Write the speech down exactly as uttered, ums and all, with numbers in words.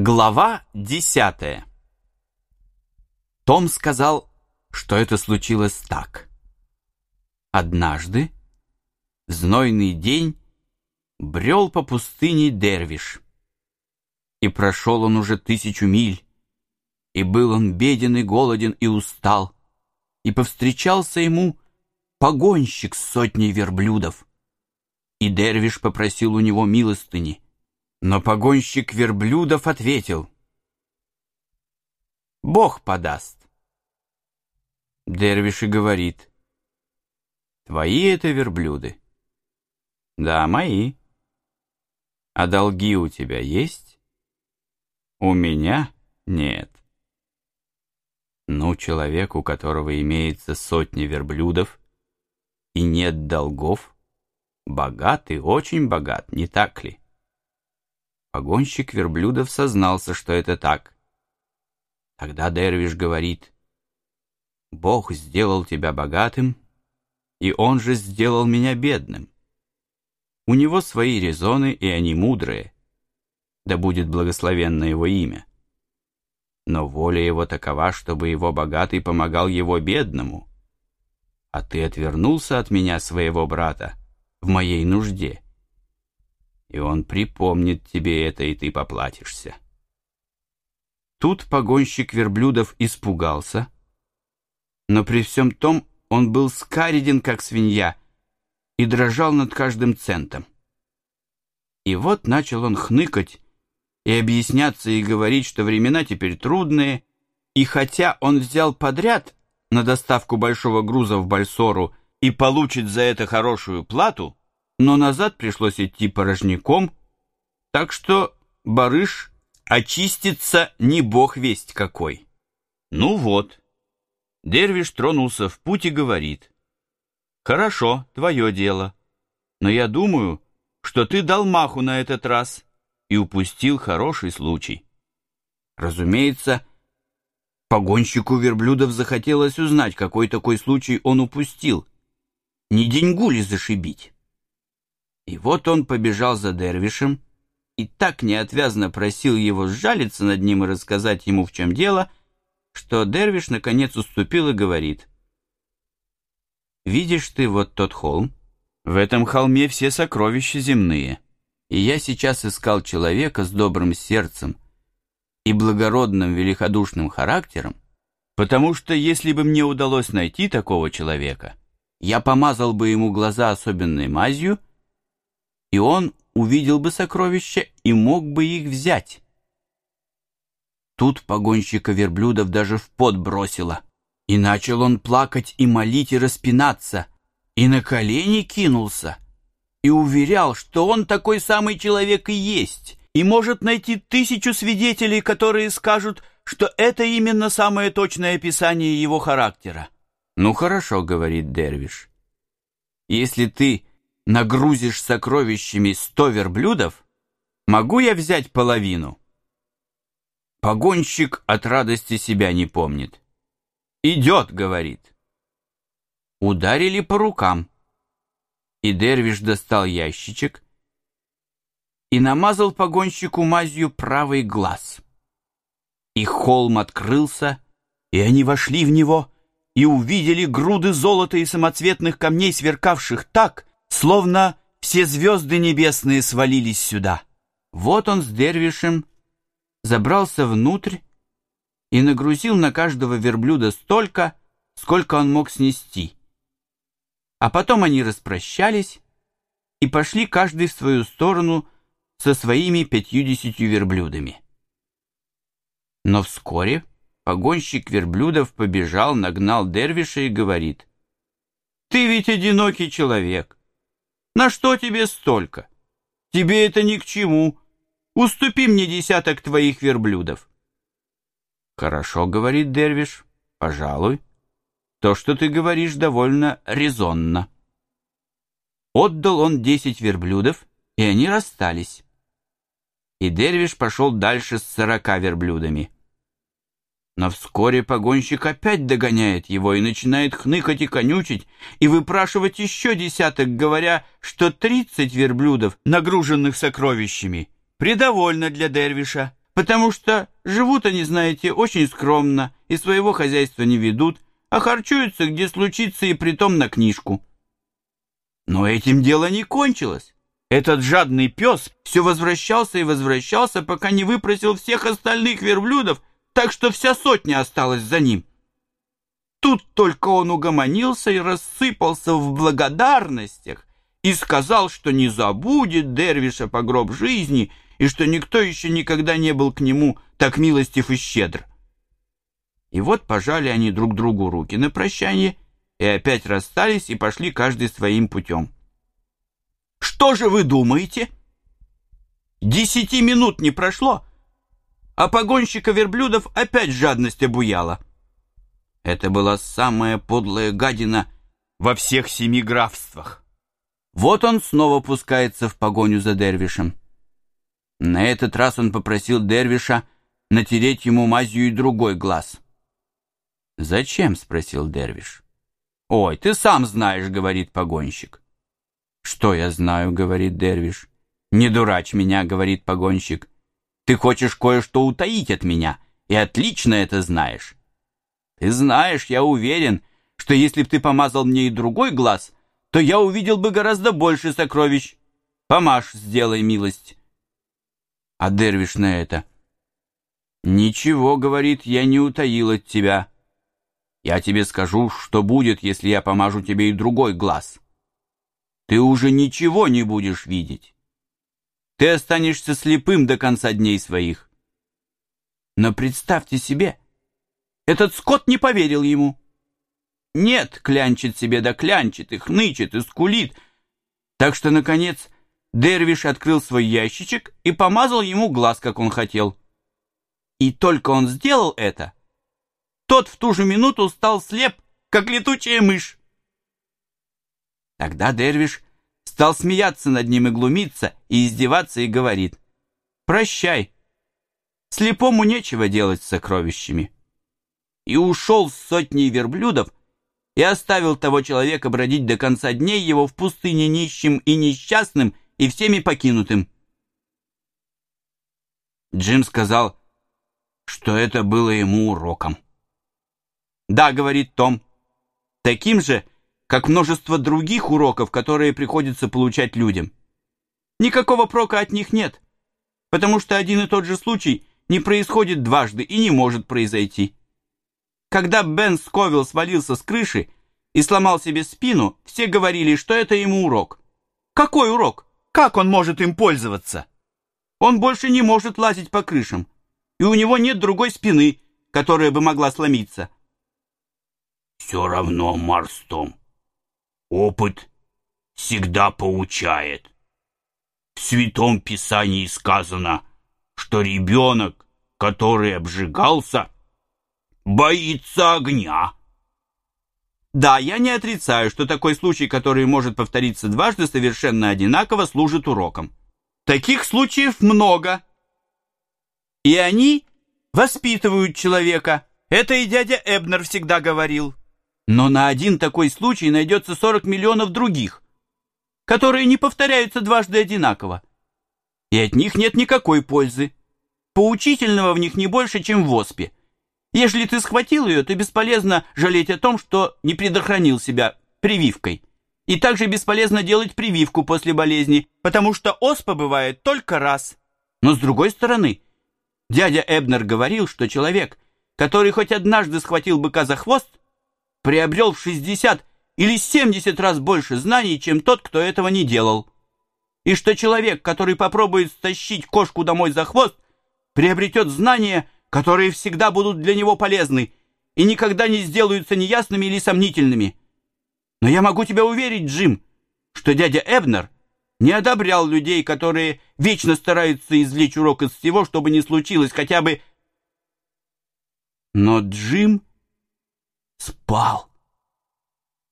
Глава десятая. Том сказал, что это случилось так. Однажды, в знойный день, брел по пустыне дервиш. И прошел он уже тысячу миль, и был он беден и голоден и устал, и повстречался ему погонщик с сотней верблюдов. И дервиш попросил у него милостыни. Но погонщик верблюдов ответил: «Бог подаст». Дервиш и говорит: «Твои это верблюды?» «Да, мои». «А долги у тебя есть?» «У меня нет». Ну, человек, у которого имеется сотня верблюдов и нет долгов, богат и очень богат, не так ли? Погонщик верблюдов сознался, что это так. Тогда дервиш говорит: «Бог сделал тебя богатым, и Он же сделал меня бедным. У Него свои резоны, и они мудрые. Да будет благословенно Его имя. Но воля Его такова, чтобы Его богатый помогал Его бедному. А ты отвернулся от меня, своего брата, в моей нужде. И он припомнит тебе это, и ты поплатишься». Тут погонщик верблюдов испугался, но при всем том он был скареден, как свинья, и дрожал над каждым центом. И вот начал он хныкать и объясняться и говорить, что времена теперь трудные, и хотя он взял подряд на доставку большого груза в Бальсору и получит за это хорошую плату, но назад пришлось идти порожняком, так что барыш очистится не бог весть какой. Ну вот, дервиш тронулся в путь и говорит: «Хорошо, твое дело, но я думаю, что ты дал маху на этот раз и упустил хороший случай». Разумеется, погонщику верблюдов захотелось узнать, какой такой случай он упустил, не деньгу ли зашибить. И вот он побежал за дервишем и так неотвязно просил его сжалиться над ним и рассказать ему, в чем дело, что дервиш наконец уступил и говорит: «Видишь ты вот тот холм? В этом холме все сокровища земные. И я сейчас искал человека с добрым сердцем и благородным великодушным характером, потому что если бы мне удалось найти такого человека, я помазал бы ему глаза особенной мазью, и он увидел бы сокровища и мог бы их взять». Тут погонщика верблюдов даже в пот бросило, и начал он плакать и молить и распинаться, и на колени кинулся, и уверял, что он такой самый человек и есть, и может найти тысячу свидетелей, которые скажут, что это именно самое точное описание его характера. «Ну хорошо, — говорит дервиш, — если ты нагрузишь сокровищами сто верблюдов, могу я взять половину?» Погонщик от радости себя не помнит. «Идет, — говорит». Ударили по рукам, и дервиш достал ящичек и намазал погонщику мазью правый глаз. И холм открылся, и они вошли в него и увидели груды золота и самоцветных камней, сверкавших так, словно все звезды небесные свалились сюда. Вот он с дервишем забрался внутрь и нагрузил на каждого верблюда столько, сколько он мог снести. А потом они распрощались и пошли каждый в свою сторону со своими пятьюдесятью верблюдами. Но вскоре погонщик верблюдов побежал, нагнал дервиша и говорит: «Ты ведь одинокий человек. На что тебе столько? Тебе это ни к чему. Уступи мне десяток твоих верблюдов». «Хорошо, — говорит дервиш, — пожалуй. То, что ты говоришь, довольно резонно». Отдал он десять верблюдов, и они расстались. И дервиш пошел дальше с сорока верблюдами. Но вскоре погонщик опять догоняет его и начинает хныкать и конючить, и выпрашивать еще десяток, говоря, что тридцать верблюдов, нагруженных сокровищами, предовольно для дервиша, потому что живут они, знаете, очень скромно и своего хозяйства не ведут, а харчуются, где случится, и притом на книжку. Но этим дело не кончилось. Этот жадный пес все возвращался и возвращался, пока не выпросил всех остальных верблюдов, так что вся сотня осталась за ним. Тут только он угомонился и рассыпался в благодарностях и сказал, что не забудет Дервиша по гроб жизни и что никто еще никогда не был к нему так милостив и щедр. И вот пожали они друг другу руки на прощание и опять расстались и пошли каждый своим путем. Что же вы думаете? Десяти минут не прошло, а погонщика верблюдов опять жадность обуяла. Это была самая подлая гадина во всех семи графствах. Вот он снова пускается в погоню за Дервишем. На этот раз он попросил Дервиша натереть ему мазью и другой глаз. «Зачем?» — спросил Дервиш. «Ой, ты сам знаешь», — говорит погонщик. «Что я знаю?» — говорит Дервиш. «Не дурачь меня», — говорит погонщик. «Ты хочешь кое-что утаить от меня, и отлично это знаешь. Ты знаешь, я уверен, что если б ты помазал мне и другой глаз, то я увидел бы гораздо больше сокровищ. Помажь, сделай милость». А Дервиш на это: «Ничего, — говорит, — я не утаил от тебя. Я тебе скажу, что будет, если я помажу тебе и другой глаз. Ты уже ничего не будешь видеть. Ты останешься слепым до конца дней своих». Но представьте себе, этот скот не поверил ему. Нет, клянчит себе да клянчит, и хнычет, и скулит. Так что, наконец, Дервиш открыл свой ящичек и помазал ему глаз, как он хотел. И только он сделал это, тот в ту же минуту стал слеп, как летучая мышь. Тогда Дервиш стал смеяться над ним и глумиться, и издеваться, и говорит: «Прощай, слепому нечего делать с сокровищами». И ушел с сотней верблюдов и оставил того человека бродить до конца дней его в пустыне нищим и несчастным и всеми покинутым. Джим сказал, что это было ему уроком. «Да, — говорит Том, — таким же, как множество других уроков, которые приходится получать людям. Никакого прока от них нет, потому что один и тот же случай не происходит дважды и не может произойти. Когда Бен Сковилл свалился с крыши и сломал себе спину, все говорили, что это ему урок. Какой урок? Как он может им пользоваться? Он больше не может лазить по крышам, и у него нет другой спины, которая бы могла сломиться». «Все равно, Марстом, опыт всегда поучает. В Святом Писании сказано, что ребенок, который обжигался, боится огня». Да, я не отрицаю, что такой случай, который может повториться дважды совершенно одинаково, служит уроком. Таких случаев много. И они воспитывают человека. Это и дядя Эбнер всегда говорил. Но на один такой случай найдется сорок миллионов других, которые не повторяются дважды одинаково. И от них нет никакой пользы. Поучительного в них не больше, чем в оспе. Если ты схватил ее, то бесполезно жалеть о том, что не предохранил себя прививкой. И также бесполезно делать прививку после болезни, потому что оспа бывает только раз. Но с другой стороны, дядя Эбнер говорил, что человек, который хоть однажды схватил быка за хвост, приобрел в шестьдесят или семьдесят раз больше знаний, чем тот, кто этого не делал. И что человек, который попробует стащить кошку домой за хвост, приобретет знания, которые всегда будут для него полезны и никогда не сделаются неясными или сомнительными. Но я могу тебя уверить, Джим, что дядя Эбнер не одобрял людей, которые вечно стараются извлечь урок из всего, чтобы не случилось хотя бы... Но Джим спал.